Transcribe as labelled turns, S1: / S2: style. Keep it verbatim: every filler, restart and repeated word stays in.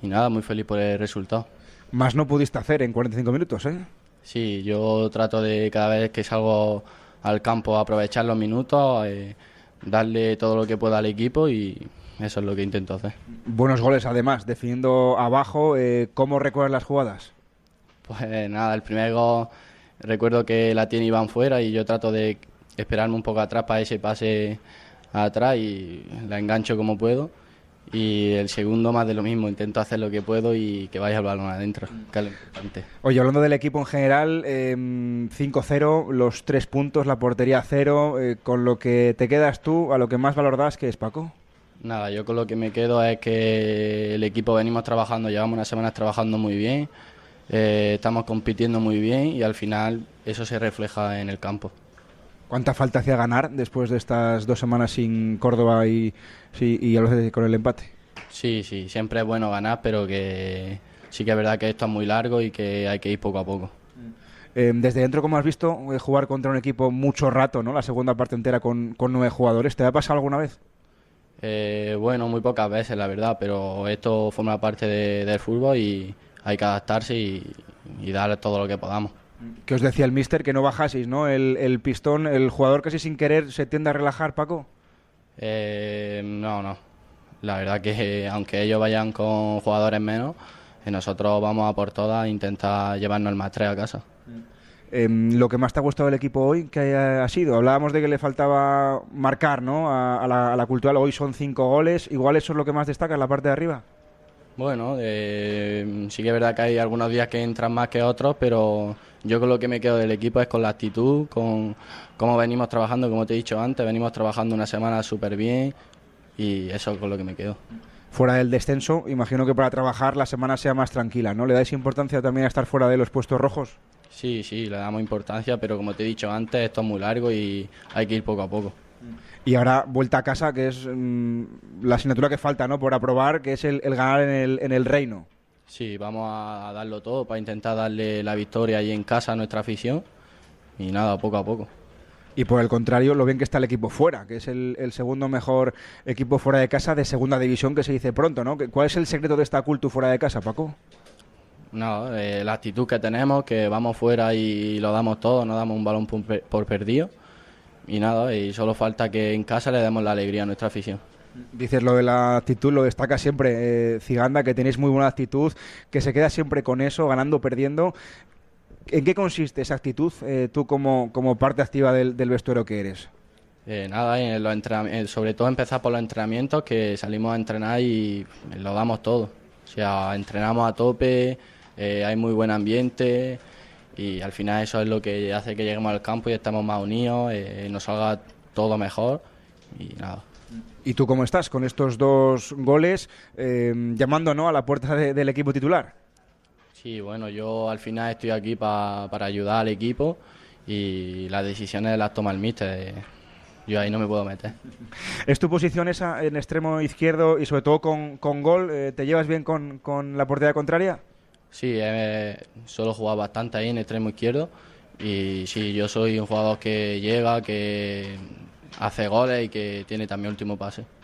S1: y nada, muy feliz por el resultado.
S2: Más no pudiste hacer en cuarenta y cinco minutos, ¿eh?
S1: Sí, yo trato de cada vez que salgo al campo aprovechar los minutos, eh, darle todo lo que pueda al equipo y eso es lo que intento hacer.
S2: Buenos goles además, definiendo abajo. Eh, ¿Cómo recuerdas las jugadas?
S1: Pues nada, el primer gol recuerdo que la tiene Iván fuera y yo trato de esperarme un poco atrás para ese pase atrás y la engancho como puedo. Y el segundo más de lo mismo, intento hacer lo que puedo y que vaya el balón adentro, que es lo importante.
S2: Oye, hablando del equipo en general, eh, cinco cero, los tres puntos, la portería cero, eh, con lo que te quedas tú, a lo que más valor das, ¿qué es, Paco?
S1: Nada, yo con lo que me quedo es que el equipo venimos trabajando, llevamos unas semanas trabajando muy bien, eh, estamos compitiendo muy bien y al final eso se refleja en el campo.
S2: ¿Cuánta falta hacía ganar después de estas dos semanas sin Córdoba y, sí, y Albacete con el empate?
S1: Sí, sí, siempre es bueno ganar, pero que sí que es verdad que esto es muy largo y que hay que ir poco a poco.
S2: Eh, desde dentro, ¿cómo has visto eh, jugar contra un equipo mucho rato, ¿no? La segunda parte entera con, con nueve jugadores? ¿Te ha pasado alguna vez?
S1: Eh, bueno, muy pocas veces, la verdad, pero esto forma parte de, del fútbol y hay que adaptarse y, y dar todo lo que podamos.
S2: ¿Qué os decía el míster? Que no bajaseis, ¿no? El, el pistón, el jugador casi sin querer se tiende a relajar, Paco.
S1: Eh, no, no. La verdad que aunque ellos vayan con jugadores menos, eh, nosotros vamos a por todas e intentar llevarnos el más tres a casa.
S2: Eh, lo que más te ha gustado del equipo hoy, ¿qué ha sido? Hablábamos de que le faltaba marcar, ¿no? A, a, la, a la cultural. Hoy son cinco goles. Igual eso es lo que más destaca en la parte de arriba.
S1: Bueno, eh, sí que es verdad que hay algunos días que entran más que otros, pero yo con lo que me quedo del equipo es con la actitud, con cómo venimos trabajando, como te he dicho antes, venimos trabajando una semana súper bien y eso es con lo que me quedo.
S2: Fuera del descenso, imagino que para trabajar la semana sea más tranquila, ¿no? ¿Le dais importancia también a estar fuera de los puestos rojos?
S1: Sí, sí, le damos importancia, pero como te he dicho antes, esto es muy largo y hay que ir poco a poco.
S2: Y ahora vuelta a casa, que es mmm, la asignatura que falta, ¿no? Por aprobar, que es el, el ganar en el, en el Reino.
S1: Sí, vamos a darlo todo para intentar darle la victoria ahí en casa a nuestra afición y nada, poco a poco.
S2: Y por el contrario, lo bien que está el equipo fuera, que es el, el segundo mejor equipo fuera de casa de segunda división, que se dice pronto, ¿no? ¿Cuál es el secreto de esta cultura fuera de casa, Paco?
S1: No, eh, la actitud que tenemos, que vamos fuera y lo damos todo, no damos un balón por, por perdido. Y nada, y solo falta que en casa le demos la alegría a nuestra afición.
S2: Dices lo de la actitud, lo destaca siempre eh, Ciganda, que tenéis muy buena actitud, que se queda siempre con eso, ganando, perdiendo. ¿En qué consiste esa actitud, eh, tú como, como parte activa del, del vestuario que eres?
S1: Eh, nada, en los entrenam- sobre todo empezar por los entrenamientos, que salimos a entrenar y lo damos todo. O sea, entrenamos a tope, eh, hay muy buen ambiente y al final eso es lo que hace que lleguemos al campo y estemos más unidos, eh, nos salga todo mejor y nada.
S2: ¿Y tú cómo estás con estos dos goles, eh, llamando, ¿no?, a la puerta de, del equipo titular?
S1: Sí, bueno, yo al final estoy aquí pa, para ayudar al equipo y las decisiones las toma el míster. Yo ahí no me puedo meter.
S2: ¿Es tu posición esa en extremo izquierdo y sobre todo con, con gol? Eh, ¿Te llevas bien con, con la portería contraria?
S1: Sí, eh, suelo jugar bastante ahí en extremo izquierdo y sí, yo soy un jugador que llega, que hace goles y que tiene también último pase.